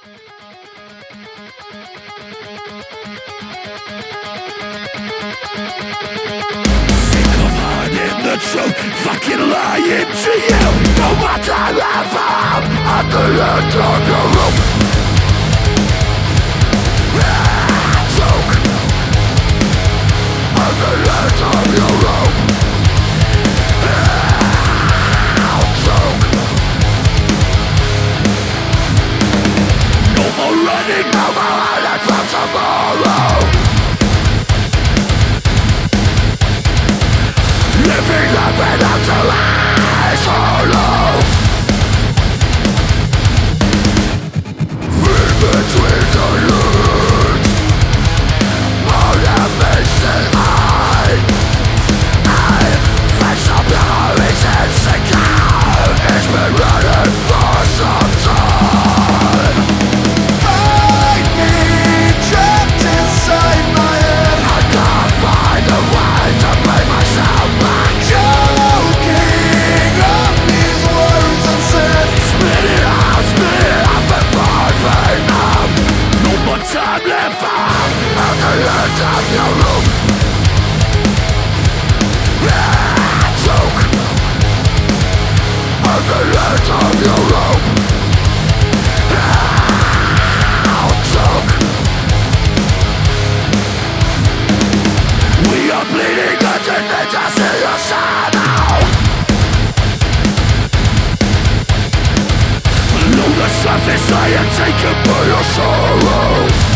Sick of hiding the truth, fucking lying to you. No matter how far at the end of your rope. Choke at the end of your rope. Choke. No more running, no more hiding from tomorrow. Living life without the lies hollow. In between the lines, all that makes the eye. I face up your reasons again. It's been running for some time. Find me trapped inside my head. I can't find a way to bring myself back. Choking on these words unsaid. Spit it out before Vietnam. No more time left out at the end of your room. Choke at the end of your rope. Choke. We are bleeding and the ninjas in your shadow. Below the surface I am taken by your sorrow.